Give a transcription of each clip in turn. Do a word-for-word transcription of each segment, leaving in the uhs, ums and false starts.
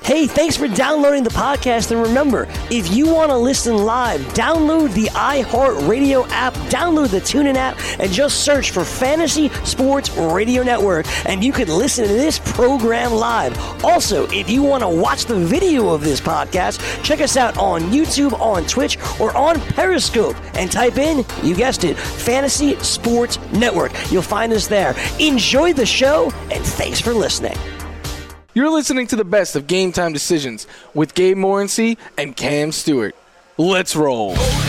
Hey, thanks for downloading the podcast. And remember, if you want to listen live, download the iHeartRadio app, download the TuneIn app, and just search for Fantasy Sports Radio Network, and you can listen to this program live. Also, if you want to watch the video of this podcast, check us out on YouTube, on Twitch, or on Periscope, and type in, you guessed it, Fantasy Sports Network. You'll find us there. Enjoy the show, and thanks for listening. You're listening to the best of Game Time Decisions with Gabe Morency and Cam Stewart. Let's roll.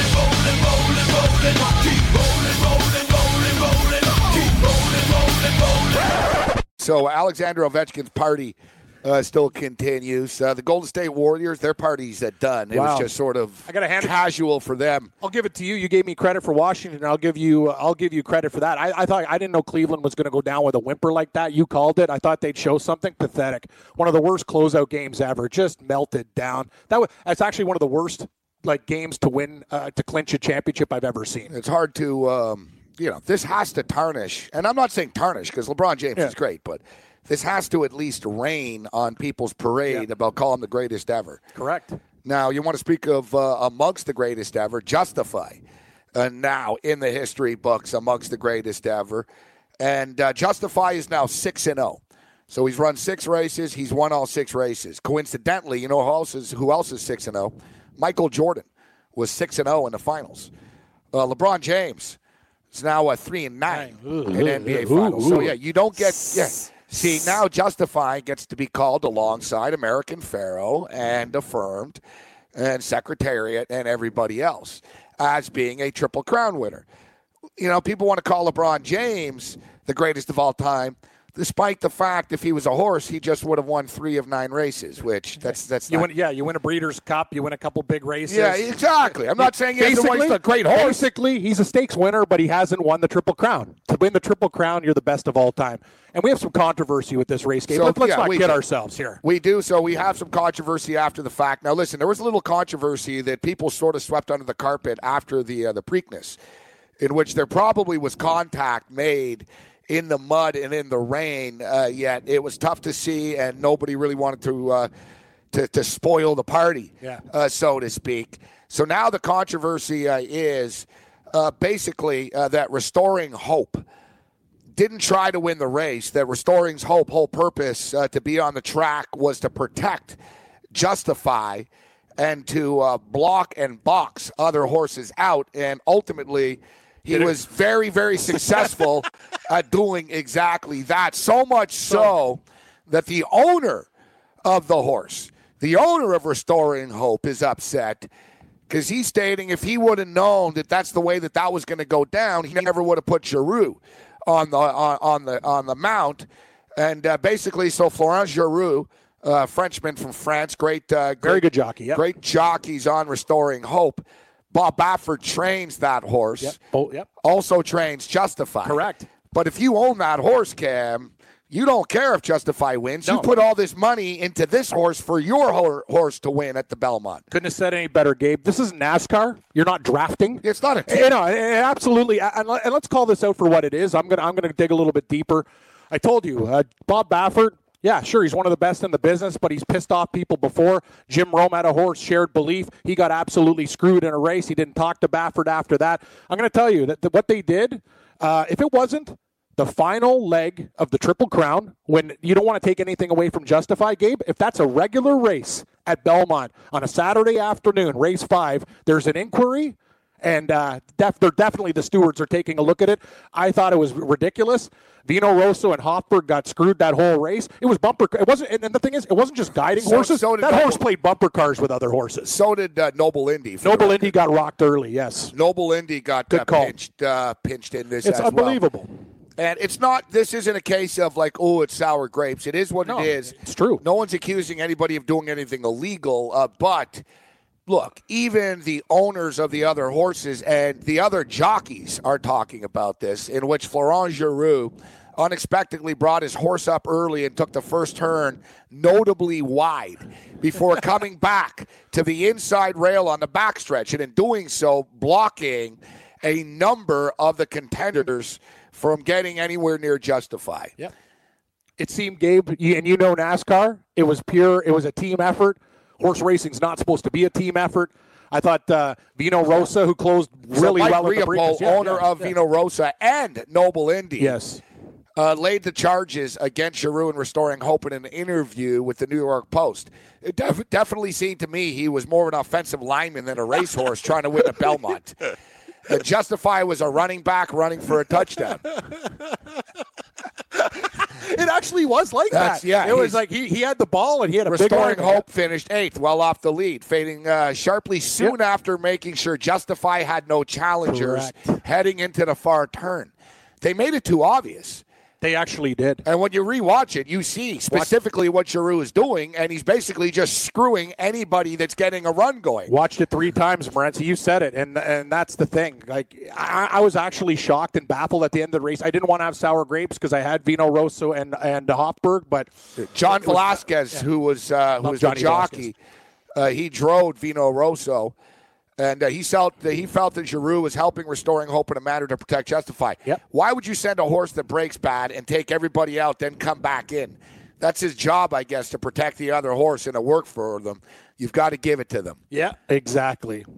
So Alexander Ovechkin's party uh, still continues. Uh, the Golden State Warriors, their party's uh, done. It Wow. was just sort of I gotta hand it- casual for them. I'll give it to you. You gave me credit for Washington. I'll give you. I'll give you credit for that. I, I thought I didn't know Cleveland was going to go down with a whimper like that. You called it. I thought they'd show something pathetic. One of the worst closeout games ever. Just melted down. That was. That's actually one of the worst like games to win uh, to clinch a championship I've ever seen. It's hard to, um, you know, this has to tarnish. And I'm not saying tarnish because LeBron James Yeah. is great, but this has to at least rain on people's parade Yeah. about calling him the greatest ever. Correct. Now, you want to speak of uh, amongst the greatest ever, Justify. Uh, now in the history books amongst the greatest ever. And uh, Justify is now six and oh. So he's run six races. He's won all six races. Coincidentally, you know who else is, who else is six and oh? Michael Jordan was six and oh in the finals. Uh, LeBron James is now a three and nine in N B A finals. So, yeah, you don't get – yeah. See, now Justify gets to be called alongside American Pharaoh and Affirmed and Secretariat and everybody else as being a Triple Crown winner. You know, people want to call LeBron James the greatest of all time, despite the fact if he was a horse, he just would have won three of nine races, which that's that's You not, win. Yeah. You win a Breeders' Cup. You win a couple big races. yeah, exactly. I'm not saying he has Basically, a great horse. basically, he's a stakes winner, but he hasn't won the Triple Crown. To win the Triple Crown, you're the best of all time. And we have some controversy with this race game. So, Let, let's yeah, not we kid do. ourselves here. We do. So we have some controversy after the fact. Now, listen, there was a little controversy that people sort of swept under the carpet after the uh, the Preakness, in which there probably was contact made in the mud and in the rain, uh, yet it was tough to see, and nobody really wanted to uh, to, to spoil the party, Yeah. uh, so to speak. So now the controversy uh, is uh, basically uh, that Restoring Hope didn't try to win the race, that Restoring's Hope whole purpose uh, to be on the track was to protect, justify, and to uh, block and box other horses out, and ultimately he was very, very successful at doing exactly that. So much so that the owner of the horse, the owner of Restoring Hope, is upset because he's stating if he would have known that that's the way that that was going to go down, he never would have put Giroux on the on, on the on the mount. And uh, basically, so Florent Giroux, uh, Frenchman from France, great, uh, great Very good jockey. Yep. great jockeys on Restoring Hope. Bob Baffert trains that horse. Yep. Oh, yep. Also trains Justify. Correct. But if you own that horse, Cam, you don't care if Justify wins. No. You put all this money into this horse for your ho- horse to win at the Belmont. Couldn't have said any better, Gabe. This is NASCAR. You're not drafting. It's not a team. You know, absolutely. And and let's call this out for what it is. I'm gonna I'm gonna dig a little bit deeper. I told you, uh, Bob Baffert. Yeah, sure, he's one of the best in the business, but he's pissed off people before. Jim Rome had a horse, Shared Belief. He got absolutely screwed in a race. He didn't talk to Baffert after that. I'm going to tell you that the, what they did, uh, if it wasn't the final leg of the Triple Crown, when you don't want to take anything away from Justify, Gabe, if that's a regular race at Belmont on a Saturday afternoon, race five, there's an inquiry, and uh, def- they're definitely the stewards are taking a look at it. I thought it was ridiculous. Vino Rosso and Hofberg got screwed that whole race. It was bumper. It wasn't, and the thing is, it wasn't just guiding So- horses. so did that Noble. horse played bumper cars with other horses. So did uh, Noble Indy. for the Noble record. Indy got rocked early. Yes, Noble Indy got Good uh, call. pinched, uh, pinched in this it's as well. unbelievable. And it's not, this isn't a case of like, oh, it's sour grapes. It is what No, it is. it's true. No one's accusing anybody of doing anything illegal. Uh, but look, even the owners of the other horses and the other jockeys are talking about this, in which Florent Giroux unexpectedly brought his horse up early and took the first turn notably wide before coming back to the inside rail on the backstretch, and in doing so, blocking a number of the contenders from getting anywhere near Justify. Yep. It seemed, Gabe, you- and you know NASCAR, It was pure. It was a team effort. Horse racing's not supposed to be a team effort. I thought uh, Vino Rosa, who closed really so Mike well at the Riopol, yeah, owner yeah, of yeah. Vino Rosa and Noble Indy, Yes. uh, laid the charges against Giroux and Restoring Hope in an interview with the New York Post. It def- definitely seemed to me he was more of an offensive lineman than a racehorse trying to win at Belmont. Uh, Justify was a running back running for a touchdown. It actually was like That's, that. yeah, it was he's- like he, he had the ball and he had a big Restoring arm. Hope finished eighth, well off the lead, fading uh, sharply soon Yep. after making sure Justify had no challengers Correct. heading into the far turn. They made it too obvious. They actually did. And when you rewatch it, you see specifically what Giroux is doing, and he's basically just screwing anybody that's getting a run going. Watched it three times, Morency. You said it, and and that's the thing. Like I, I was actually shocked and baffled at the end of the race. I didn't want to have sour grapes because I had Vino Rosso and and Hofberg, but John it was- Velasquez, yeah. who was uh, who Love was the Johnny jockey, uh, he drove Vino Rosso, and uh, he felt that he felt that Giroux was helping Restoring Hope in a manner to protect Justify. Yep. Why would you send a horse that breaks bad and take everybody out, then come back in? That's his job, I guess, to protect the other horse and to work for them. You've got to give it to them. yeah, exactly.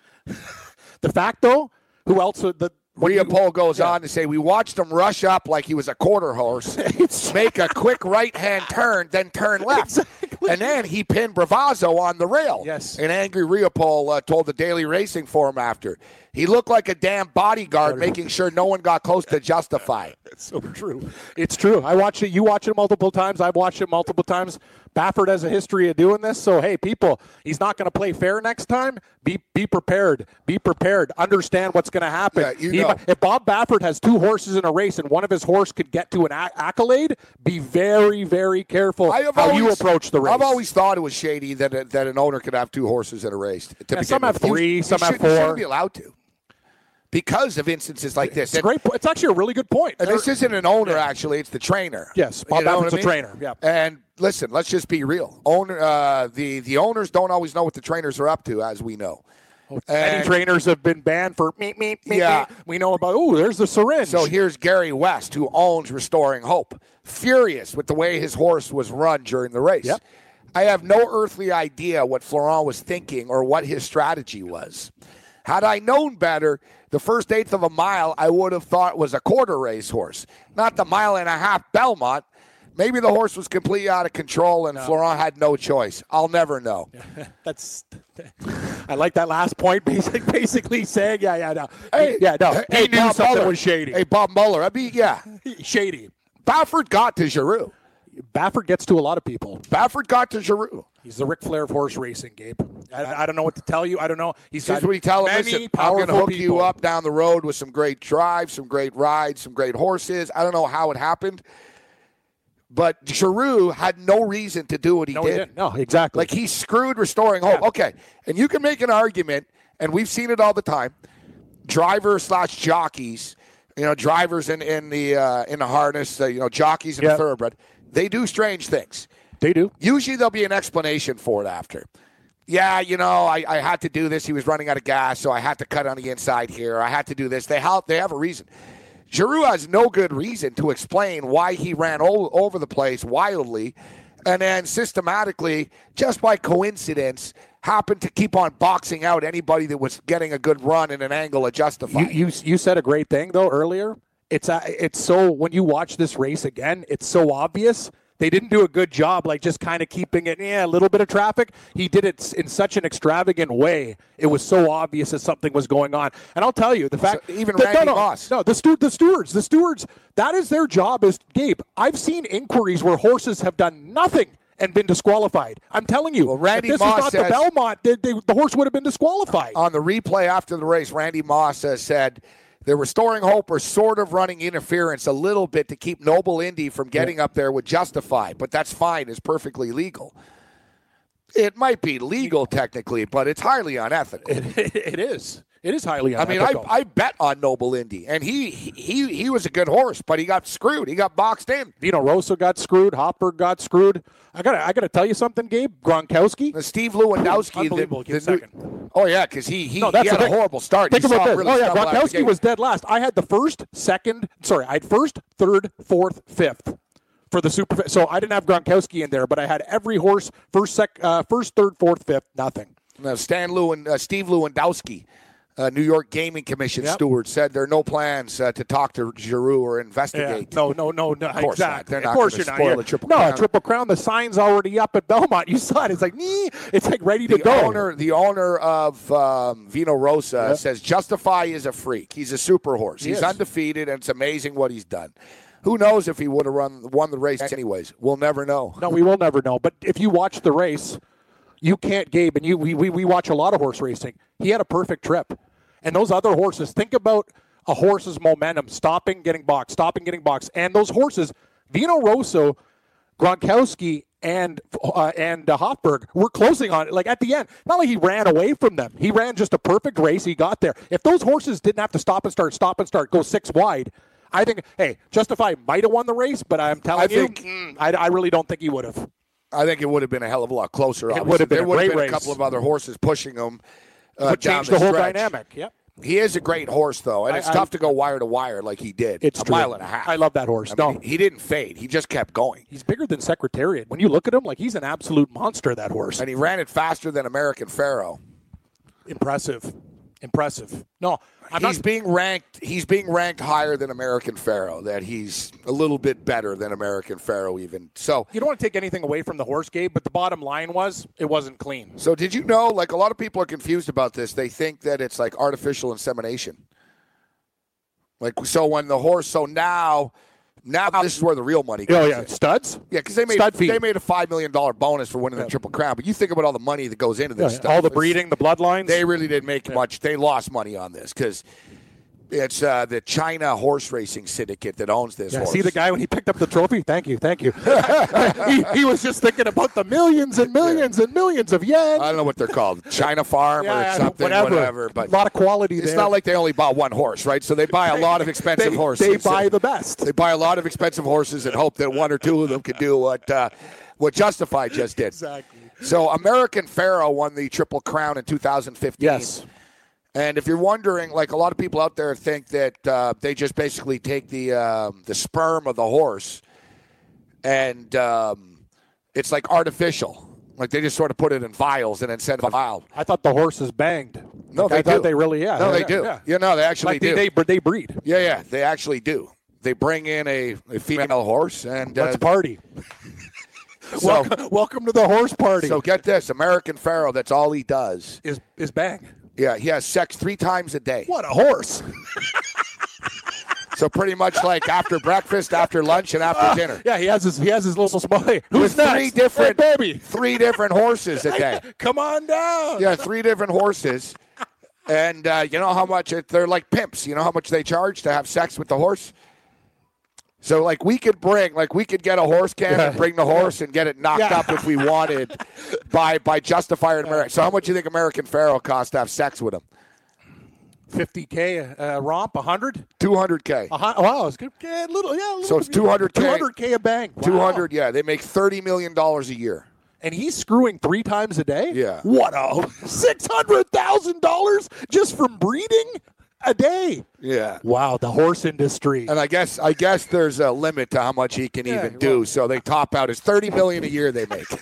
The fact, though, who else? would The when you- Riopol goes yeah. on to say, we watched him rush up like he was a quarter horse, make a quick right-hand turn, then turn left. Exactly. And then he pinned Bravazzo on the rail. Yes. And angry Riopol uh, told the Daily Racing Forum after. He looked like a damn bodyguard making sure no one got close to Justify. It's so true. It's true. I watch it. You watch it multiple times. I've watched it multiple times. Baffert has a history of doing this. So, hey, people, he's not going to play fair next time. Be be prepared. Be prepared. Understand what's going to happen. Yeah, you He- know. If Bob Baffert has two horses in a race and one of his horse could get to an acc- accolade, be very, very careful I have how always, you approach the race. I've always thought it was shady that a, that an owner could have two horses in a race. To Yeah, begin some have with. You- three, you some have shouldn't- you four. shouldn't be allowed to. Because of instances like this. It's a great. po- It's actually a really good point. And this isn't an owner, actually. It's the trainer. Yes, Bob You know Baffert's what I a mean? trainer, yeah. And listen, let's just be real. Owner, uh, the the owners don't always know what the trainers are up to, as we know. Many And trainers have been banned for meep, meep, meep, Yeah. meep. We know about, oh, there's the syringe. so here's Gary West, who owns Restoring Hope, furious with the way his horse was run during the race. Yep. I have no earthly idea what Florent was thinking or what his strategy was. Had I known better, the first eighth of a mile I would have thought was a quarter race horse, not the mile and a half Belmont. Maybe the horse was completely out of control and Florent had no choice. I'll never know. That's. I like that last point. Basically, basically saying, yeah, yeah, no, Hey, yeah, no. hey, He hey, knew Bob something Mueller. was shady. Hey, Bob Mueller. I mean, yeah. Shady. Baffert got to Giroux. Baffert gets to a lot of people. Baffert got to Giroux. He's the Ric Flair of horse racing, Gabe. I, I don't know what to tell you. I don't know. He's Here's got what he tell him. many Listen, I'm powerful going to hook people. you up down the road with some great drives, some great rides, some great horses. I don't know how it happened, but Giroux had no reason to do what he No, did. he didn't. No, exactly. Like he screwed Restoring Hope. Yeah. Okay, and you can make an argument, and we've seen it all the time. Drivers slash jockeys, you know, drivers in in the uh, in the harness, uh, you know, jockeys in Yeah. the thoroughbred. They do strange things. They do. Usually there'll be an explanation for it after. Yeah, you know, I, I had to do this. He was running out of gas, so I had to cut on the inside here. I had to do this. They have, they have a reason. Giroux has no good reason to explain why he ran all over the place wildly and then systematically, just by coincidence, happened to keep on boxing out anybody that was getting a good run in an angle of Justify. You, you you said a great thing though earlier. It's uh, it's so when you watch this race again, it's so obvious. They didn't do a good job, like just kind of keeping it, yeah, a little bit of traffic. He did it in such an extravagant way. It was so obvious that something was going on. And I'll tell you, the fact So even that, Randy no, no, Moss. no, the stu- the stewards, the stewards, that is their job. Is Gabe? I've seen inquiries where horses have done nothing and been disqualified. I'm telling you, Well, Randy if this Moss was not says- the Belmont, they, they, the horse would have been disqualified. On the replay after the race, Randy Moss uh, said the Restoring Hope are sort of running interference a little bit to keep Noble Indy from getting up there with Justify, but that's fine. It's perfectly legal. It might be legal technically, but it's highly unethical. It, it is. It is highly I mean, unethical. I, I bet on Noble Indy, and he he he was a good horse, but he got screwed. He got boxed in. Vino Rosso got screwed. Hopper got screwed. I gotta, I gotta tell you something, Gabe. Gronkowski. The Steve Lewandowski, Unbelievable. the, Give the a new- second. oh yeah, because he he, No, he that's had the a thing. horrible start. Think You saw about him this. really Oh yeah, stumble out of the Gronkowski gate. was dead last. I had the first, second. Sorry, I had first, third, fourth, fifth. for the super. So I didn't have Gronkowski in there, but I had every horse first, sec, uh, first, third, fourth, fifth, nothing. Now, Stan Lewin, uh, Steve Lewandowski, uh, New York Gaming Commission Yep. steward, said there are no plans uh, to talk to Giroux or investigate. Yeah. No, no, no, no. Of course exactly. not. They're not of course gonna you're spoil not. the Triple no, Crown. Triple Crown. The sign's already up at Belmont. You saw it. It's like, nee. It's like ready to The go. owner, the owner of um, Vino Rosa Yep. says Justify is a freak. He's a super horse. He He's is. undefeated, and it's amazing what he's done. Who knows if he would have run won the race anyways? We'll never know. No, we will never know. But if you watch the race, you can't, Gabe, and you we, we, we watch a lot of horse racing. He had a perfect trip. And those other horses, think about a horse's momentum, stopping, getting boxed, stopping, getting boxed. And those horses, Vino Rosso, Gronkowski, and uh, and uh, Hofberg were closing on it. Like at the end, not like he ran away from them. He ran just a perfect race. He got there. If those horses didn't have to stop and start, stop and start, go six wide, I think, hey, Justify might have won the race, but I'm telling I you, think- mm, I, I really don't think he would have. I think it would have been a hell of a lot closer. It obviously. would have been there a would have great been race. a couple of other horses pushing him. Uh, Would down change the, whole stretch. dynamic. Yep. He is a great horse, though, and I- it's I- tough to go wire to wire like he did. It's a true. mile and a half. I love that horse. I no, mean, he didn't fade. He just kept going. he's bigger than Secretariat. When you look at him, like he's an absolute monster, that horse. And he ran it faster than American Pharaoh. Impressive. Impressive. No, I'm he's not. being ranked. He's being ranked higher than American Pharaoh. That he's a little bit better than American Pharaoh, even. So, You don't want to take anything away from the horse, Gabe, but the bottom line was it wasn't clean. so did you know? Like a lot of people are confused about this. They think that it's like artificial insemination. Like so, when the horse. So now, now this is where the real money Oh comes yeah, in. studs. Yeah, because they made Stud feed. they made a five million dollar bonus for winning the Triple Crown. But you think about all the money that goes into Yeah, this stuff. all the It's- breeding, the bloodlines. They really didn't make much. They lost money on this because it's uh, the China Horse Racing Syndicate that owns this yeah, horse. see the guy when he picked up the trophy? Thank you, thank you. he, he was just thinking about the millions and millions and millions of yen. I don't know what they're called, China Farm Yeah, or yeah, something, whatever. whatever. But a lot of quality it's there. not like they only bought one horse, right? So they buy a lot of expensive they, horses. They buy the best. They buy a lot of expensive horses and hope that one or two of them could do what uh, what Justify just did. Exactly. So American Pharaoh won the Triple Crown in two thousand fifteen. Yes. And if you're wondering, like a lot of people out there think that uh, they just basically take the um, the sperm of the horse and um, it's like artificial. Like they just sort of put it in vials and then send it a vial. I thought the horse is banged. No, Like, they I do. thought they really, yeah. No, yeah, they do. Yeah. Yeah, no, they actually Like do. they, they, they breed. yeah, yeah, they actually do. They bring in a, a female horse and Let's uh, party. so, welcome, welcome to the horse party. so get this, American Pharaoh, that's all he does. is is bang. Yeah, he has sex three times a day. What a horse! So pretty much like after breakfast, after lunch, and after dinner. Yeah, he has his he has his little small. Hey, who's With three next? different Hey, baby? three different horses a day. Come on down. Yeah, three different horses. And uh, you know how much it, they're like pimps. You know how much they charge to have sex with the horse? So, like, we could bring, like, we could get a horse can and bring the horse and get it knocked Yeah. up if we wanted by by Justifier in America. So, how much do you think American Pharaoh cost to have sex with him? fifty K uh, romp, one hundred? two hundred K. Uh-huh. Wow, it's good. Yeah, a little, yeah. A little So it's two hundred K. two hundred K a bang. Wow. two hundred, yeah. They make thirty million dollars a year. And he's screwing three times a day? Yeah. What a six hundred thousand dollars just from breeding a day. Yeah. Wow, the horse industry. And I guess I guess there's a limit to how much he can Yeah, even do. well- So they top out. It's thirty million dollars a year they make.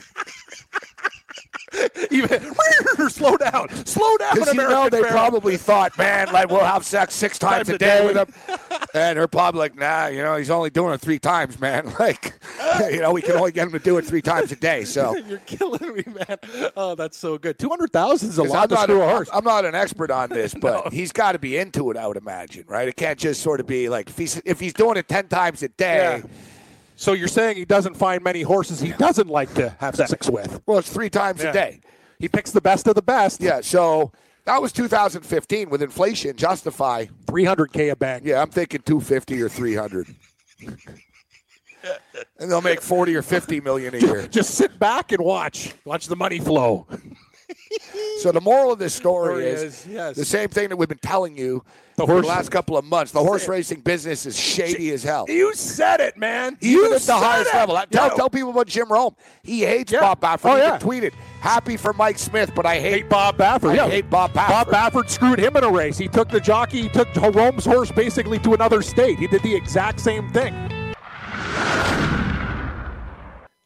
Even slow down, slow down. Because you American know they Pharaoh. probably thought, man, like we'll have sex six times, Times a a day, day. with him, and they're probably like, nah, you know, he's only doing it three times, man. Like, you know, we can only get him to do it three times a day. So You're killing me, man. Oh, that's so good. Two hundred thousand is a 'Cause lot I'm to not, screw a I'm, horse. I'm not an expert on this, but he's got to be into it, I would imagine, right? It can't just sort of be like if he's if he's doing it ten times a day. Yeah. So you're saying he doesn't find many horses he doesn't like to have sex with? Well, it's three times Yeah. a day. He picks the best of the best. Yeah. So that was two thousand fifteen with inflation. Justify. three hundred K a bang. Yeah, I'm thinking two fifty or three hundred. And they'll make forty or fifty million a year. Just sit back and watch. Watch the money flow. So the moral of this story Story is, is, yes. the same thing that we've been telling you The for horse- the last couple of months. The horse racing business is shady as hell. You said it, man. Even you at the said highest it. level. Tell, Yeah. tell people about Jim Rome. He hates Yeah. Bob Baffert. Oh, he yeah. even tweeted, happy for Mike Smith, but I hate, Hate Bob Baffert. I yeah. hate Bob Baffert. Bob Baffert screwed him in a race. He took the jockey, he took Rome's horse basically to another state. He did the exact same thing.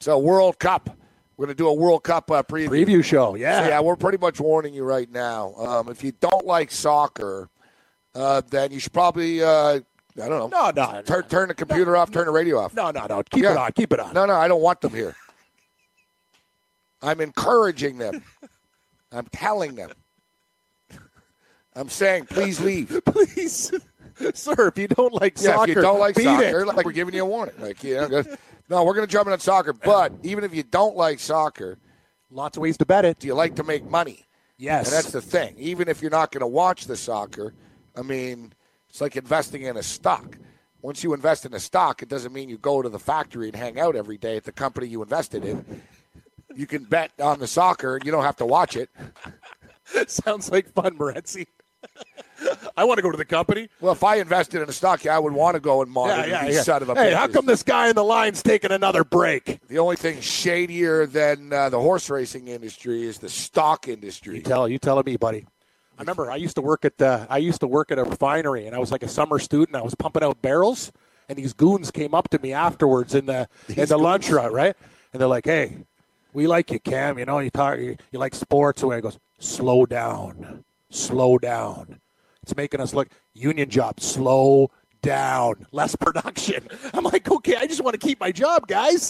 So World Cup. We're going to do a World Cup uh, preview. Preview show, yeah. So, yeah, we're pretty much warning you right now. Um, if you don't like soccer, uh, then you should probably, uh, I don't know. No, no. Turn, no. turn the computer no, off, turn the radio off. No, no, no. Keep Yeah. it on. Keep it on. No, no, I don't want them here. I'm encouraging them. I'm telling them. I'm saying, please leave. Please. Sir, if you don't like Yeah, soccer, if you don't like beat soccer, it. like we're giving you a warning. Like, you know, no, we're going to jump in on soccer. But even if you don't like soccer, Lots of ways to bet it. do you like to make money? Yes. And that's the thing. Even if you're not going to watch the soccer, I mean, it's like investing in a stock. Once you invest in a stock, it doesn't mean you go to the factory and hang out every day at the company you invested in. You can bet on the soccer. You don't have to watch it. Sounds like fun, Morency. I want to go to the company. Well, if I invested in a stock, yeah, I would want to go and monitor Yeah, yeah, these yeah. son of a Hey, how bitches. come this guy in the line's taking another break? The only thing shadier than uh, the horse racing industry is the stock industry. You tell you telling me, buddy. I remember I used to work at the I used to work at a refinery, and I was like a summer student. I was pumping out barrels, and these goons came up to me afterwards in the in the lunch route, right? And they're like, "Hey, we like you, Cam. You know, you talk, you, you like sports." And I goes, "Slow down, slow down. It's making us look union job. Slow down, less production." I'm like, "Okay, I just want to keep my job, guys."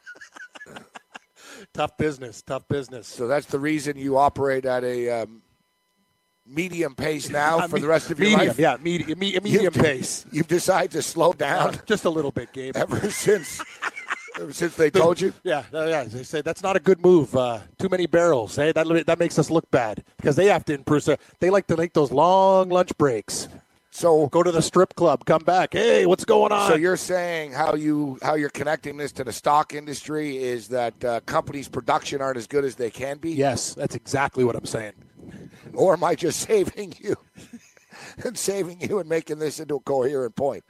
Tough business, tough business. So that's the reason you operate at a um, medium pace now Uh, for me- the rest of your medium, life. Yeah, medium, medium, medium You've- pace. You've decided to slow down Just a little bit, Gabe. ever since ever since they told you. Yeah, uh, yeah. They say that's not a good move. Uh, too many barrels. Hey, that that makes us look bad because they have to improve. So they like to make those long lunch breaks. So Go to the strip club, come back. Hey, what's going on? So you're saying how you how you're connecting this to the stock industry is that uh, companies' production aren't as good as they can be? Yes, that's exactly what I'm saying. Or am I just saving you and saving you and making this into a coherent point?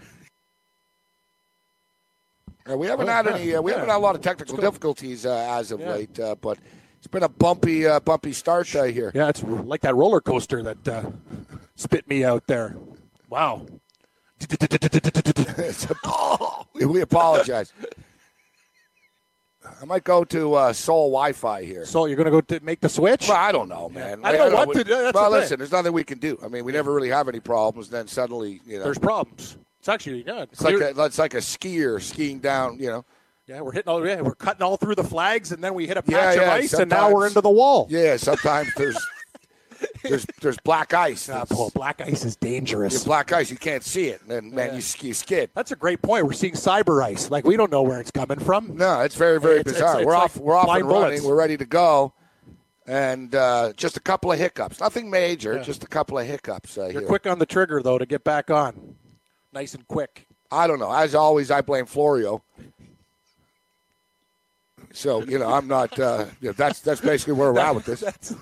Uh, we haven't Oh, had yeah, any. Uh, we yeah. haven't had a lot of technical Let's go. difficulties uh, as of Yeah. late, uh, but it's been a bumpy, uh, bumpy start uh, here. Yeah, it's like that roller coaster that uh, spit me out there. Wow. It's a- oh, we, we apologize. I might go to uh, Soul Wi-Fi here. So you're going to go to make the switch? Well, I don't know, man. I don't know what We- to do. That's well, the thing. listen, there's nothing we can do. I mean, we never really have any problems. Then suddenly, you know, There's problems. It's actually yeah. it's like a, it's like a skier skiing down. You know, Yeah, we're hitting all. Yeah, we're cutting all through the flags, and then we hit a patch Yeah, of yeah, ice, and now we're sometimes- into the wall. yeah. Sometimes there's there's there's black ice. Ah, It's- boy, black ice is dangerous. It's black ice. You can't see it, and man, Yeah. you ski skid. That's a great point. We're seeing cyber ice. Like we don't know where it's coming from. No, it's very very It's- bizarre. it's- we're it's off. like we're off flying and running. bullets. We're ready to go, and uh, just a couple of hiccups. Nothing major. Yeah. Just a couple of hiccups uh, You're here. quick on the trigger though to get back on, nice and quick. I don't know. As always, I blame Florio. So you know, I'm not. Uh, you know, that's that's basically where we're at with this. That's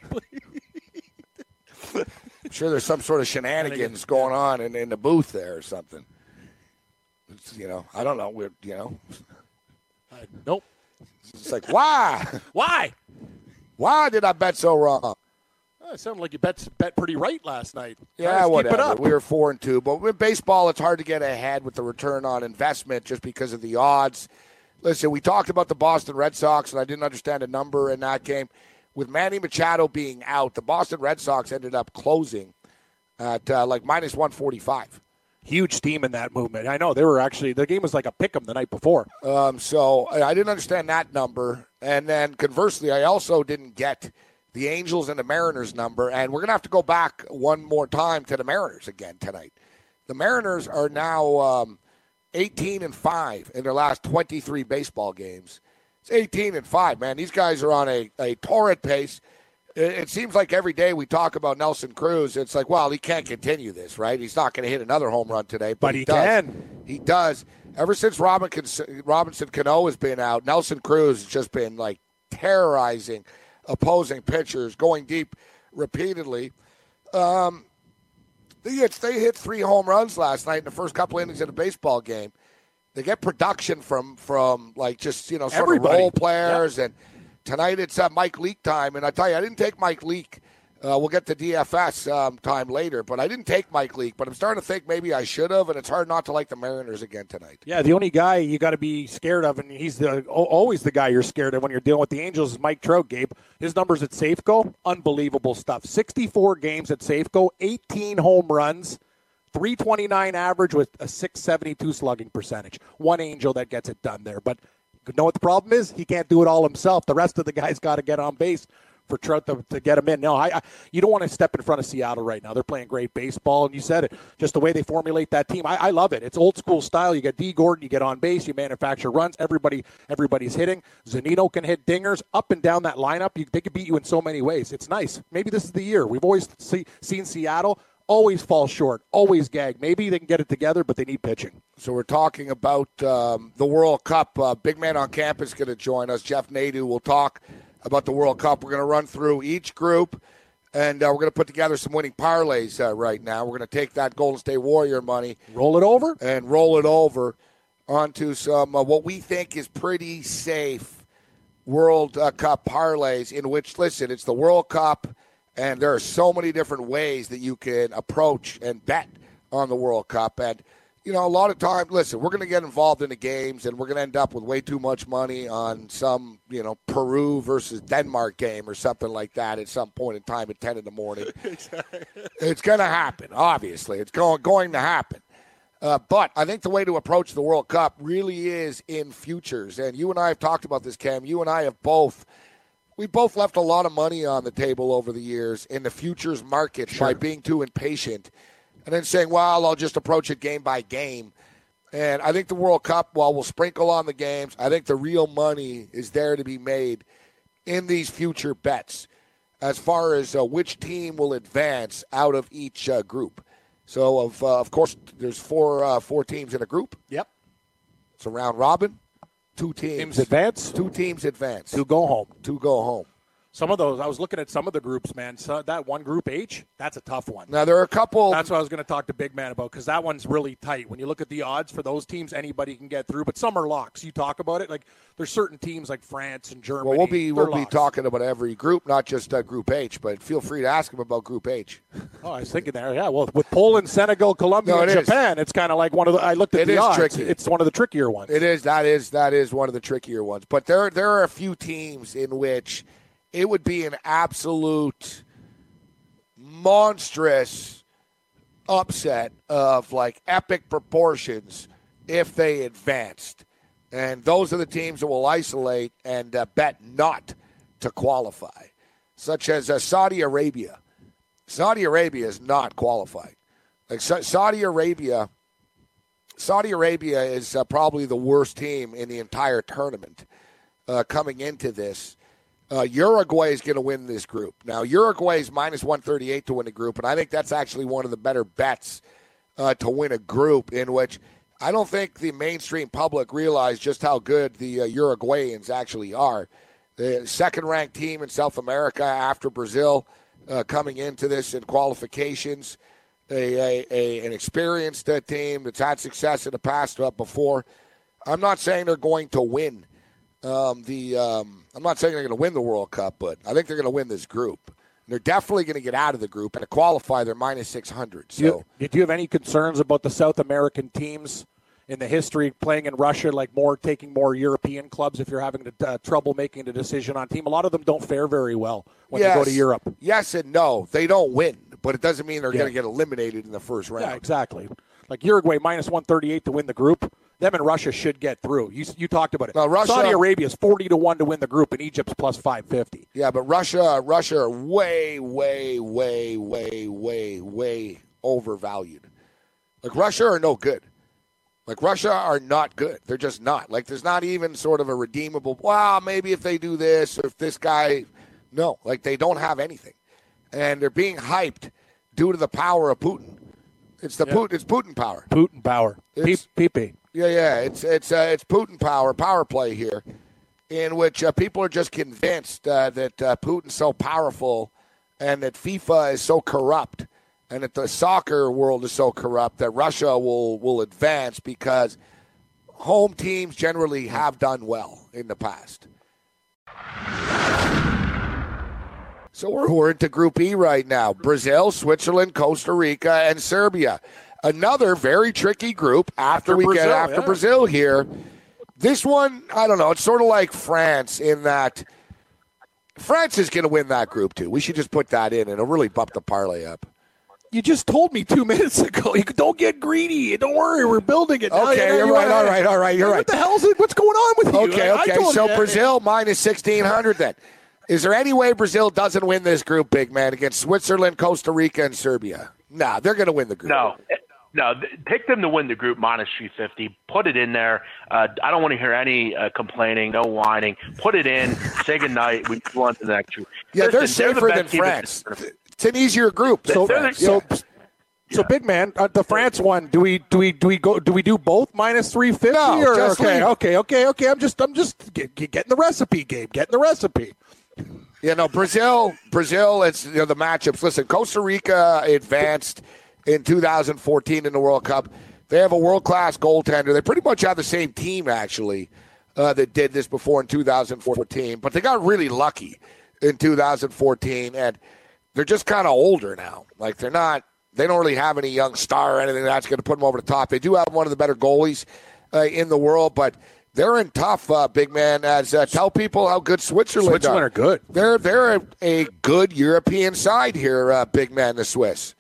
I'm sure there's some sort of shenanigans going on in, in the booth there or something. It's, you know, I don't know. We're you know, uh, nope. it's like why, Why? why did I bet so wrong? Oh, it sounded like you bet bet pretty right last night. Yeah, Guys, whatever. Keep it up. We were four and two, but with baseball, it's hard to get ahead with the return on investment just because of the odds. Listen, we talked about the Boston Red Sox, and I didn't understand a number in that game. With Manny Machado being out, the Boston Red Sox ended up closing at uh, like minus one forty-five. Huge steam in that movement. I know they were actually the game was like a pick 'em the night before. Um, so I I didn't understand that number. And then conversely, I also didn't get the Angels and the Mariners number. And we're going to have to go back one more time to the Mariners again tonight. The Mariners are now um, eighteen and five in their last twenty-three baseball games. It's eighteen and five, man. These guys are on a, a torrid pace. It, it seems like every day we talk about Nelson Cruz, it's like, well, he can't continue this, right? He's not going to hit another home run today, but, But he, he does. can. He does. Ever since Robinson, Robinson Cano has been out, Nelson Cruz has just been like terrorizing opposing pitchers, going deep repeatedly. Um, they, hit, they hit three home runs last night in the first couple innings of the baseball game. They get production from from like just you know sort Everybody. of role players, and tonight it's uh, Mike Leake time. And I tell you, I didn't take Mike Leake Uh, we'll get to D F S um, time later, but I didn't take Mike Leake, but I'm starting to think maybe I should have, and it's hard not to like the Mariners again tonight. Yeah, the only guy you got to be scared of, and he's the always the guy you're scared of when you're dealing with the Angels, is Mike Trout, Gabe. His numbers at Safeco, unbelievable stuff. sixty-four games at Safeco, eighteen home runs, three twenty-nine average with a six seventy-two slugging percentage. One Angel that gets it done there. But you know what the problem is? He can't do it all himself. The rest of the guys got to get on base for Trout to, to get him in. No, I, I you don't want to step in front of Seattle right now. They're playing great baseball, and you said it. Just the way they formulate that team, I, I love it. It's old school style. You get D. Gordon, you get on base, you manufacture runs. Everybody, everybody's hitting. Zunino can hit dingers up and down that lineup. You, they can beat you in so many ways. It's nice. Maybe this is the year. We've always see, seen Seattle always fall short, always gag. Maybe they can get it together, but they need pitching. So we're talking about um, the World Cup. Uh, Big Man on Campus is going to join us. Jeff Nadu will talk about the World Cup. We're going to run through each group, and uh, we're going to put together some winning parlays uh, right now. We're going to take that Golden State Warrior money. Roll it over? And roll it over onto some uh, what we think is pretty safe World uh, Cup parlays, in which, listen, it's the World Cup, and there are so many different ways that you can approach and bet on the World Cup. And you know, a lot of time, listen, we're going to get involved in the games, and we're going to end up with way too much money on some, you know, Peru versus Denmark game or something like that at some point in time at ten in the morning. It's going to happen, obviously. It's going, going to happen. Uh, but I think the way to approach the World Cup really is in futures. And you and I have talked about this, Cam. You and I have both. We both left a lot of money on the table over the years in the futures market sure. by being too impatient. And then saying, well, I'll just approach it game by game. And I think the World Cup, while we'll sprinkle on the games, I think the real money is there to be made in these future bets as far as uh, which team will advance out of each uh, group. So, of uh, of course, there's four uh, four teams in a group. Yep. It's a round robin. Two teams. Teams advance. Two teams advance. Two go home. Two go home. Some of those, I was looking at some of the groups, man. So that one group H, that's a tough one. Now, there are a couple. That's what I was going to talk to Big Man about, because that one's really tight. When you look at the odds for those teams, anybody can get through, but some are locks. You talk about it, like there's certain teams like France and Germany. Well, we'll be we'll locks. be talking about every group, not just uh, Group H, but feel free to ask him about Group H. Oh, I was thinking there, yeah. Well, with Poland, Senegal, Colombia, no, and is. Japan, it's kind of like one of the. I looked at it the is odds. Tricky. It's one of the trickier ones. It is. That is. That is one of the trickier ones. But there, there are a few teams in which it would be an absolute monstrous upset of like epic proportions if they advanced. And those are the teams that will isolate and uh, bet not to qualify, such as uh, Saudi Arabia. Saudi Arabia is not qualified. Like Sa- Saudi Arabia, Saudi Arabia is uh, probably the worst team in the entire tournament uh, coming into this. Uh, Uruguay is going to win this group. Now, Uruguay is minus one thirty-eight to win the group, and I think that's actually one of the better bets uh, to win a group in which I don't think the mainstream public realize just how good the uh, Uruguayans actually are. The second-ranked team in South America after Brazil uh, coming into this in qualifications, a, a, a an experienced uh, team that's had success in the past uh, before. I'm not saying they're going to win um, the um, – I'm not saying they're going to win the World Cup, but I think they're going to win this group. And they're definitely going to get out of the group. And to qualify, they're minus six hundred. So, do you, do you have any concerns about the South American teams in the history playing in Russia, like more taking more European clubs if you're having to, uh, trouble making a decision on team? A lot of them don't fare very well when yes, you go to Europe. Yes and no. They don't win, but it doesn't mean they're yeah. going to get eliminated in the first round. Yeah, exactly. Like Uruguay, minus one thirty-eight to win the group. Them and Russia should get through. You you talked about it. Now, Russia, Saudi Arabia is forty to one to win the group, and Egypt's plus five fifty. Yeah, but Russia, Russia are way, way, way, way, way, way overvalued. Like Russia are no good. Like Russia are not good. They're just not. Like there's not even sort of a redeemable. Well, maybe if they do this, or if this guy, no. Like they don't have anything, and they're being hyped due to the power of Putin. It's the yeah. Putin. It's Putin power. Putin power. It's, P P. Yeah, yeah. It's it's uh, it's Putin power, power play here, in which uh, people are just convinced uh, that uh, Putin's so powerful, and that FIFA is so corrupt, and that the soccer world is so corrupt that Russia will will advance because home teams generally have done well in the past. So we're, we're into Group E right now. Brazil, Switzerland, Costa Rica, and Serbia. Another very tricky group after, after we Brazil, get after yeah. Brazil here. This one, I don't know. It's sort of like France in that France is going to win that group too. We should just put that in, and it'll really bump the parlay up. You just told me two minutes ago. You don't get greedy. Don't worry, we're building it now. Okay, you're, you're right. All right, all right. You're what right. What the hell is it? What's going on with you? Okay, okay. So you, Brazil minus sixteen hundred then. Is there any way Brazil doesn't win this group, big man, against Switzerland, Costa Rica, and Serbia? Nah, they're going to win the group. No. No, pick them to win the group minus three fifty. Put it in there. Uh, I don't want to hear any uh, complaining, no whining. Put it in. Say goodnight. We go on to the next group. Yeah, Listen, they're safer they're the than France. It's an easier group. So, the, so, yeah. so, yeah. big man, uh, the France one. Do we do we do we go do we do both minus three fifty? No, or, just okay, leave. okay, okay, okay. I'm just I'm just get, get, getting the recipe, Gabe. Getting the recipe. You know, Brazil. Brazil. It's you know the matchups. Listen, Costa Rica advanced in two thousand fourteen in the World Cup. They have a world-class goaltender. They pretty much have the same team, actually, uh, that did this before in two thousand fourteen. But they got really lucky in two thousand fourteen, and they're just kind of older now. Like, they're not – they don't really have any young star or anything that's going to put them over the top. They do have one of the better goalies uh, in the world, but they're in tough, uh, big man, as uh, tell people how good Switzerland, Switzerland are. are good. They're, they're a, a good European side here, uh, big man, the Swiss.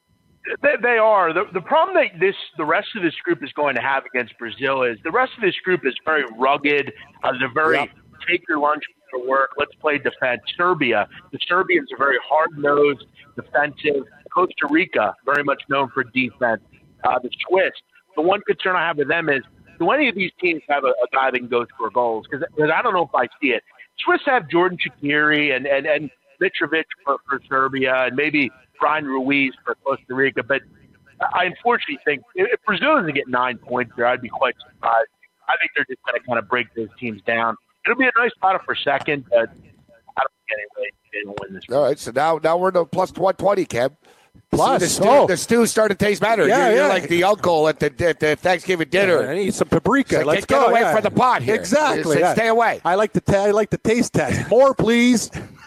They, they are. The, the problem that this the rest of this group is going to have against Brazil is the rest of this group is very rugged. Uh, they're very yep. take your lunch to work. Let's play defense. Serbia. The Serbians are very hard-nosed, defensive. Costa Rica, very much known for defense. Uh, the Swiss. The one concern I have with them is, do any of these teams have a, a guy that can go score goals? Because I don't know if I see it. Swiss have Jordan Shaqiri and, and, and Mitrovic for, for Serbia and maybe – Brian Ruiz for Costa Rica, but I unfortunately think if Brazil doesn't get nine points there, I'd be quite surprised. I think they're just going to kind of break those teams down. It'll be a nice battle for second, but I don't think anyway they will win this. All right, so now now we're to plus one twenty, Kev. Plus, the stew, oh. the stew started to taste better. Yeah, you're, yeah. you're like the uncle at the, at the Thanksgiving dinner. Yeah, I need some paprika. Like, Let's get, go. Get away yeah. from the pot here. Exactly. Say, yeah. Stay away. I like the ta- I like the taste test. More, please.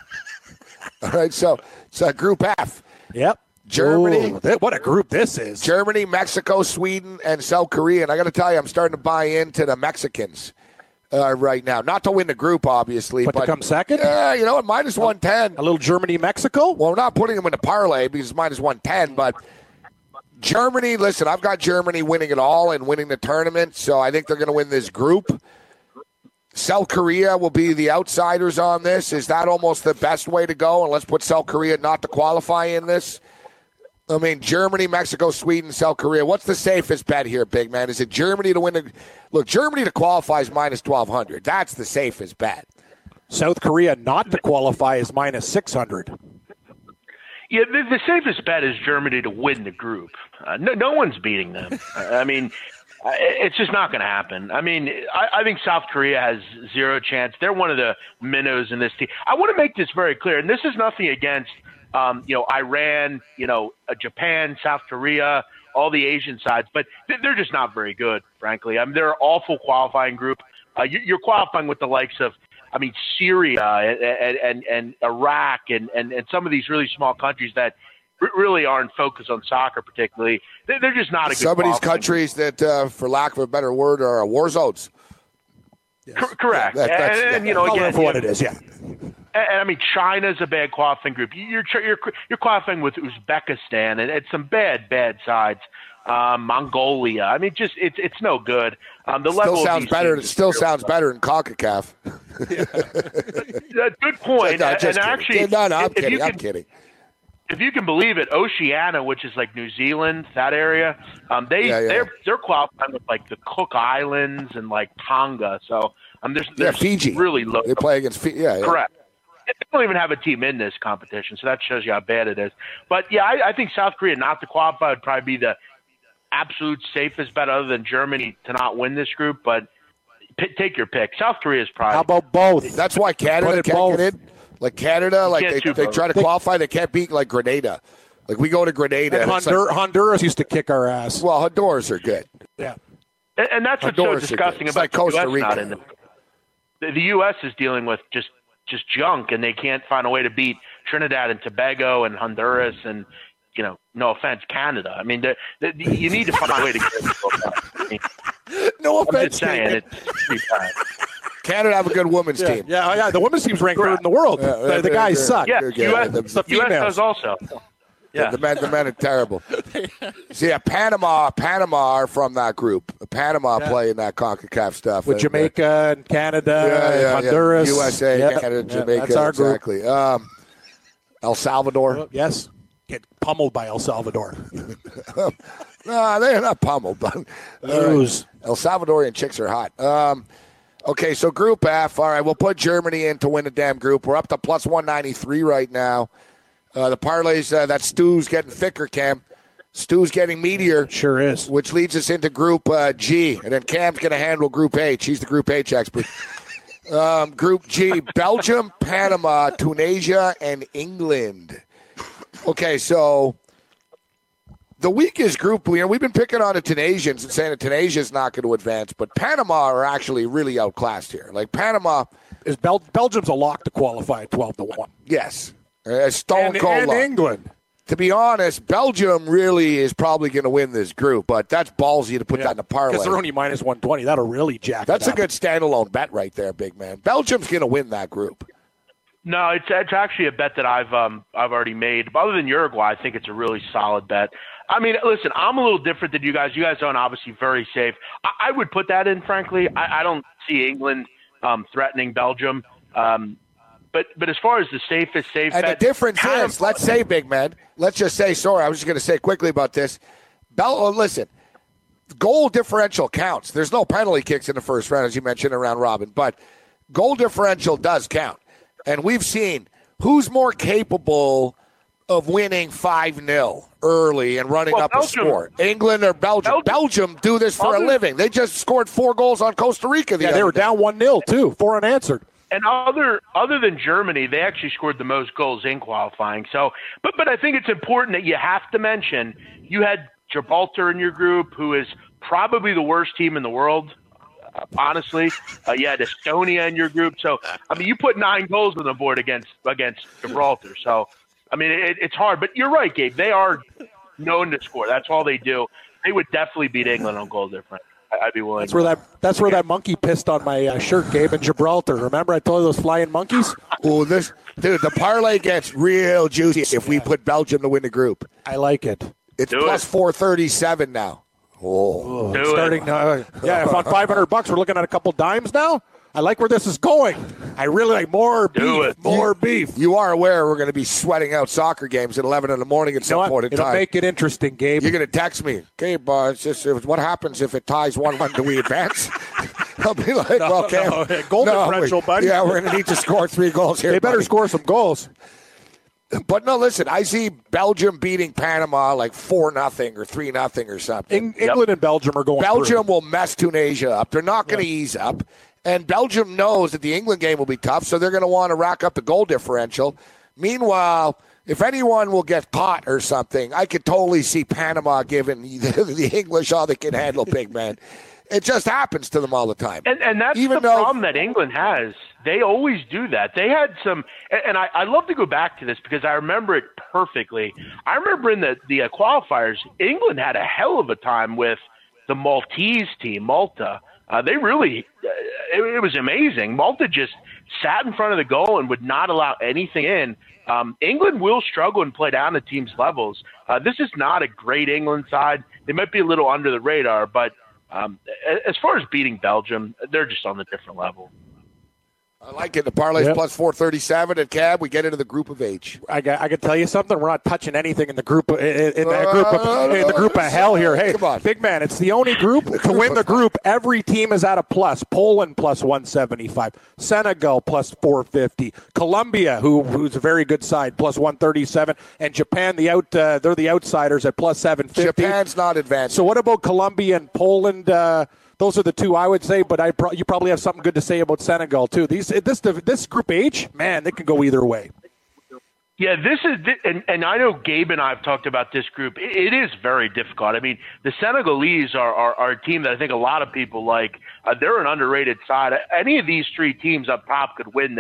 All right, so so Group F. Yep. Germany. Ooh, th- what a group this is. Germany, Mexico, Sweden, and South Korea. And I got to tell you, I'm starting to buy into the Mexicans uh, right now. Not to win the group, obviously. But, but to come second? Yeah, you know, at minus one ten. A little Germany, Mexico? Well, we're not putting them in the parlay because it's minus one ten. But Germany, listen, I've got Germany winning it all and winning the tournament. So I think they're going to win this group. South Korea will be the outsiders on this. Is that almost the best way to go? And let's put South Korea not to qualify in this. I mean, Germany, Mexico, Sweden, South Korea. What's the safest bet here, big man? Is it Germany to win the – look, Germany to qualify is minus twelve hundred. That's the safest bet. South Korea not to qualify is minus six hundred. Yeah, the, the safest bet is Germany to win the group. Uh, no, no one's beating them. I mean, it's just not going to happen. I mean, I, I think South Korea has zero chance. They're one of the minnows in this team. I want to make this very clear, and this is nothing against – Um, you know, Iran, you know, uh, Japan, South Korea, all the Asian sides, but th- they're just not very good, frankly. I mean, they're an awful qualifying group. Uh, you, you're qualifying with the likes of, I mean, Syria and and, and Iraq and, and, and some of these really small countries that r- really aren't focused on soccer particularly. They're, they're just not a good Some of these qualifying countries that, uh, for lack of a better word, are war zones. Yes. C- correct. Yeah, that, that's, and, and, yeah. you know, again, for what it is, yeah. And, and I mean, China's a bad qualifying group. You're you're you're qualifying with Uzbekistan and it's some bad bad sides. Um, Mongolia. I mean, just it's it's no good. Um, the still level sounds of better. It teams still is sounds better in CONCACAF. uh, good point. No, and just and kidding. actually, no, no, I'm if, if kidding. you I'm can, kidding. If you can believe it, Oceania, which is like New Zealand, that area, um, they Yeah, yeah. they're they're qualifying with like the Cook Islands and like Tonga. So um, there's Yeah, there's Fiji. really low. They play against Fiji. Yeah, yeah. Correct. They don't even have a team in this competition, so that shows you how bad it is. But, yeah, I, I think South Korea not to qualify would probably be the absolute safest bet other than Germany to not win this group. But p- take your pick. South Korea is probably – How about both? That's why Canada Put it can't both. get in. Like Canada, like can't they, too, they bro. try to qualify, they can't beat like Grenada. Like we go to Grenada. And and it's Hondur- like, Honduras used to kick our ass. well, Honduras are good. Yeah. And, and that's what's Honduras so are good. disgusting It's about like the Costa U S Rica. not in the, the, the U S is dealing with just just junk, and they can't find a way to beat Trinidad and Tobago and Honduras and, you know, no offense, Canada. I mean, the, the, you need to find a way to get I mean, No I'm offense, just saying, it's pretty bad. Canada have a good women's Yeah, team. yeah, yeah. The women's team's ranked third in the world. Yeah, the, the guys yeah, suck. Yeah, Good, U S, yeah, the U S females. does also. Yeah. The men, the men are terrible. See, yeah, Panama, Panama are from that group. Panama Yeah. play in that CONCACAF stuff. With And, uh, Jamaica and Canada yeah, and yeah, Honduras. yeah. U S A, Yeah, Canada, yeah, Jamaica. that's our group. Exactly. Um, El Salvador. Yes. Get pummeled by El Salvador. No, they're not pummeled, but Lose. El Salvadorian chicks are hot. Um, okay, so Group F. All right, we'll put Germany in to win the damn group. We're up to plus one ninety-three right now. Uh, the parlays, uh, that Stu's getting thicker, Cam. Stu's getting meatier. Sure is. Which leads us into Group uh, G. And then Cam's going to handle Group H. He's the Group H expert. um, Group G, Belgium, Panama, Tunisia, and England. Okay, so the weakest group, you know, we've been picking on the Tunisians and saying that Tunisia's not going to advance, but Panama are actually really outclassed here. Like Panama Is Bel- Belgium's a lock to qualify at twelve to one. yes, uh, stone And, cold and lock. England. To be honest, Belgium really is probably going to win this group, but that's ballsy to put that in the parlay. Because they're only minus one twenty. That'll really jack That's it a up. good standalone bet right there, big man. Belgium's going to win that group. No, it's it's actually a bet that I've um I've already made. But other than Uruguay, I think it's a really solid bet. I mean, listen, I'm a little different than you guys. You guys are obviously very safe. I, I would put that in, frankly. I, I don't see England um, threatening Belgium. Um, but but as far as the safest safe And bet, the difference kind is, of- let's say, big man, let's just say, sorry, I was just going to say quickly about this. Bel- oh, listen, goal differential counts. There's no penalty kicks in the first round, as you mentioned, in round robin, but goal differential does count. And we've seen who's more capable of winning five nil early and running Well, up Belgium. a score. England or Belgium? Belgium. Belgium do this for a Other- living. They just scored four goals on Costa Rica the Yeah, other they were day. down one nil, too. Four unanswered. And other other than Germany, they actually scored the most goals in qualifying. So, but but I think it's important that you have to mention you had Gibraltar in your group, who is probably the worst team in the world. Uh, honestly, uh, you had Estonia in your group. So, I mean, you put nine goals on the board against against Gibraltar. So, I mean, it, it's hard. But you're right, Gabe. They are known to score. That's all they do. They would definitely beat England on goal difference. I'd be willing. That's where that that's where that monkey pissed on my uh, shirt, Gabe, in Gibraltar. Remember I told you those flying monkeys? Oh, this dude, the parlay gets real juicy if we put Belgium to win the group. I like it. It's Do plus it. four thirty-seven now. Oh, Do Starting, it. uh, yeah, if on five hundred bucks, we're looking at a couple dimes now. I like where this is going. I really like more Do beef, it. more beef. you are aware we're going to be sweating out soccer games at eleven in the morning at You know some what? point in It'll time. make it interesting, Gabe. You're going to text me, okay, uh, it's just, it's what happens if it ties one one? Do we advance? I'll be like, No, well, Cam, no, goal differential, we- buddy. Yeah, we're going to need to score three goals here. They better buddy. score some goals. But no, listen, I see Belgium beating Panama like four nothing or three nothing or something. Eng- England and Belgium are going Belgium through. will mess Tunisia up. They're not going to ease up. And Belgium knows that the England game will be tough, so they're going to want to rack up the goal differential. Meanwhile, if anyone will get caught or something, I could totally see Panama giving the, the English all they can handle, big man. It just happens to them all the time. And and that's Even the though- problem that England has. They always do that. They had some, and and I, I love to go back to this because I remember it perfectly. I remember in the the uh, qualifiers, England had a hell of a time with the Maltese team, Malta. Uh, they really, uh, it, it was amazing. Malta just sat in front of the goal and would not allow anything in. Um, England will struggle and play down at teams' levels. Uh, this is not a great England side. They might be a little under the radar, but um, as far as beating Belgium, they're just on a different level. I like it. The parlay's Yep. plus four thirty-seven at Cab. We get into the group of H. I got, I can tell you something. We're not touching anything in the group in, in the group of in the group of hell here. Hey, Come on. big man, it's the only group to win the group. Every team is at a plus. Poland plus one seventy-five, Senegal plus four fifty, Colombia, who who's a very good side, plus one thirty-seven, and Japan, the out uh, they're the outsiders at plus seven fifty. Japan's not advancing. So what about Colombia and Poland? Uh, those are the two I would say, but I pro- you probably have something good to say about Senegal too. These this this group H, man, they can go either way. Yeah, this is, and, and I know Gabe and I have talked about this group. It, it is very difficult. I mean, the Senegalese are, are, are a team that I think a lot of people like. Uh, they're an underrated side. Any of these three teams up top could win this.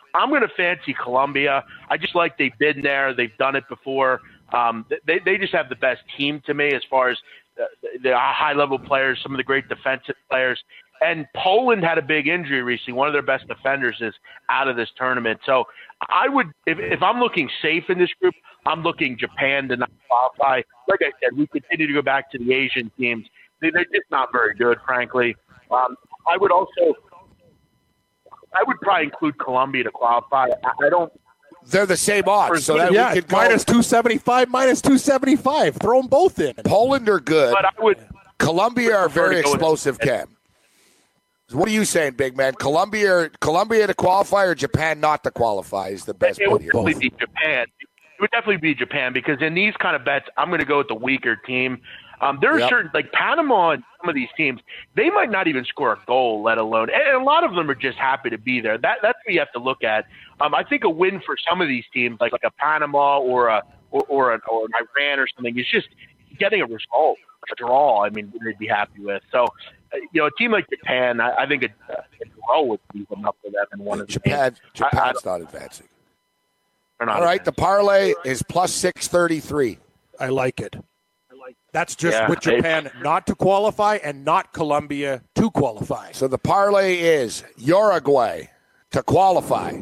I'm going to fancy Colombia. I just like they've been there. They've done it before. Um, they, they just have the best team to me as far as the, the high-level players, some of the great defensive players. And Poland had a big injury recently. One of their best defenders is out of this tournament. So I would, if, if I'm looking safe in this group, I'm looking Japan to not qualify. Like I said, we continue to go back to the Asian teams. They, they're just not very good, frankly. Um, I would also, I would probably include Colombia to qualify. I, I don't. They're the same odds, so that yeah, we could go. minus two seventy-five, minus two seventy-five. Throw them both in. Poland are good. But I would. Colombia are very to go with- explosive, Cam. What are you saying, big man? Colombia, Colombia to qualify or Japan not to qualify is the best It bet would here. definitely be Japan. It would definitely be Japan because in these kind of bets, I'm going to go with the weaker team. Um, there are Yep. certain, like Panama and some of these teams, they might not even score a goal, let alone, and a lot of them are just happy to be there. That That's what you have to look at. Um, I think a win for some of these teams, like, like a Panama or a or or, a, or an Iran or something, is just getting a result, a draw. I mean, they'd be happy with. So, uh, you know, a team like Japan, I, I think a, a draw would be enough for them in one of the Japan, games. Japan's I, I not advancing. not All right, the parlay is plus six thirty-three. I like it. That's just Yeah, with Japan not to qualify and not Colombia to qualify. So the parlay is Uruguay to qualify,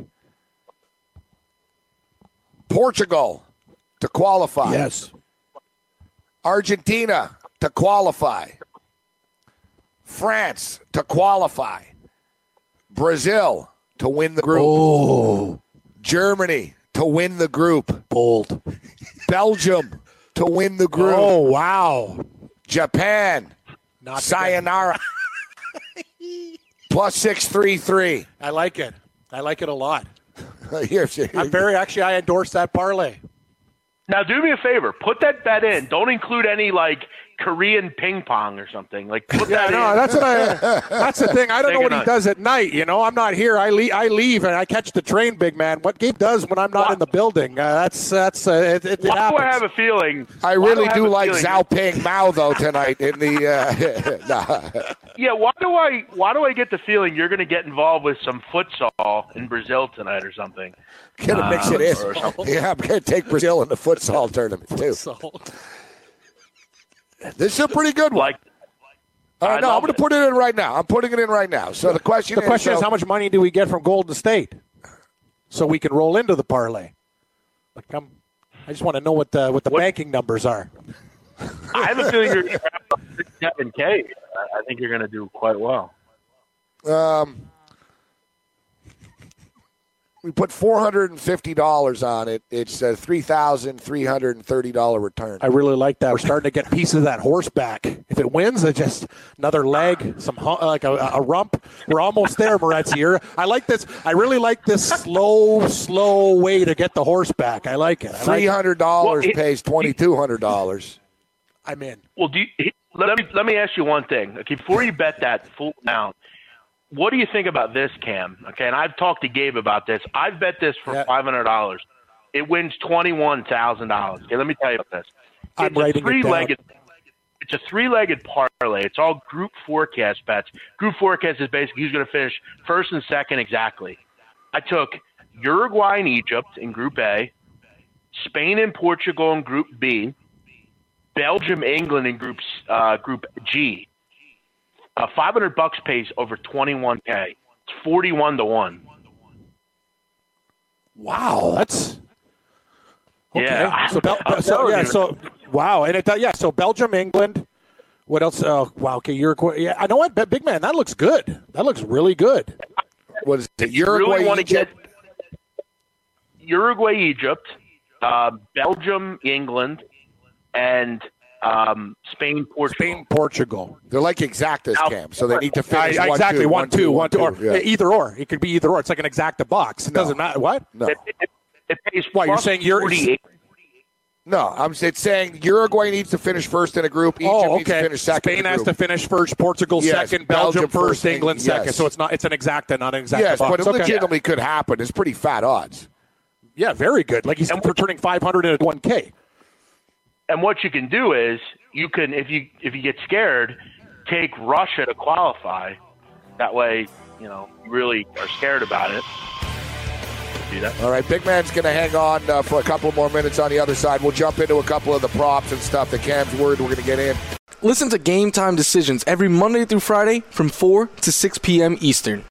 Portugal to qualify, Yes. Argentina to qualify, France to qualify, Brazil to win the group, Oh, Germany to win the group, bold. Belgium to win the group, Oh, wow. Japan, Not sayonara, plus six three three. I like it. I like it a lot. Here's, I'm very, actually, I endorse that parlay. Now, do me a favor. Put that bet in. Don't include any, like, Korean ping pong or something. Like, put Yeah, that no, in. that's what I. That's the thing. I don't know what he Taking does at night. You know, I'm not here. I leave. I leave and I catch the train, big man. What Gabe does when I'm not Why- in the building? Uh, that's that's. Uh, it, it, it Why do happens. I have a feeling? I why really I do have a like feeling- Zhao Ping Mao though tonight in the. Uh, nah. Yeah, why do I? Why do I get the feeling you're going to get involved with some futsal in Brazil tonight or something? Gonna mix it in. or something. Yeah, I'm gonna take Brazil in the futsal tournament too. So, This is a pretty good one. Like, All right, I no, I'm love going to it. put it in right now. I'm putting it in right now. So the question the is, question is, so- how much money do we get from Golden State, so we can roll into the parlay? Like, I'm, I just want to know what the what the What- banking numbers are. I have a feeling you're going to wrap up sixty-seven K. I think you're going to do quite well. Um, we put four hundred fifty dollars on it. It's a three thousand three hundred thirty dollars return. I really like that. We're starting to get pieces of that horse back. If it wins, it's just another leg, some hu- like a, a rump. We're almost there, Moretzi. You're- I like this. I really like this slow, slow way to get the horse back. I like it. I like three it. hundred dollars Well, it- pays twenty-two hundred dollars. I'm in. Well, do you, let me let me ask you one thing. Okay, before you bet that full amount, what do you think about this, Cam? Okay, and I've talked to Gabe about this. I've bet this for Yeah. five hundred dollars. It wins twenty-one thousand dollars. Okay, let me tell you about this. I'm It's a writing it down. three-legged. It's a three-legged parlay. It's all group forecast bets. Group forecast is basically who's going to finish first and second exactly. I took Uruguay and Egypt in Group A, Spain and Portugal in Group B, Belgium, England in Group uh, Group G. Uh, five hundred bucks pays over twenty-one K. It's forty-one to one. Wow, that's okay. Yeah. So, Bel- I'm so telling yeah, you. so wow, and it yeah, so Belgium, England. What else? Oh, wow. Okay, Uruguay. Yeah, I know what, big man. That looks good. That looks really good. What is it? You Uruguay, really want to get Egypt? Uruguay, Egypt, uh, Belgium, England, and um, Spain, Portugal. Spain, Portugal. They're like exactas, Now- Cam. So they need to Uh, finish one, exactly, two, one, two, one, two, or yeah. either or. It could be either or. It's like an exacta box. It No. doesn't matter. What? No, It, it, it pays Why, you're plus saying you're- forty-eight. no. I'm it's saying Uruguay needs to finish first in a group. Egypt Oh, needs to okay. finish second. Spain in a has group. to finish first, Portugal Yes, second, Belgium Belgium, first, first, England yes. second. So it's not. It's an exacta, not an exacta Yes, box. but it Okay. legitimately could happen. It's pretty fat odds. Yeah, very good. Like he's And- returning five hundred into one K. And what you can do is you can, if you if you get scared, take Russia to qualify. That way, you know, you really are scared about it. do that. All right, Big Man's going to hang on uh, for a couple more minutes on the other side. We'll jump into a couple of the props and stuff that Cam's word we're going to get in. Listen to Game Time Decisions every Monday through Friday from four to six p.m. Eastern.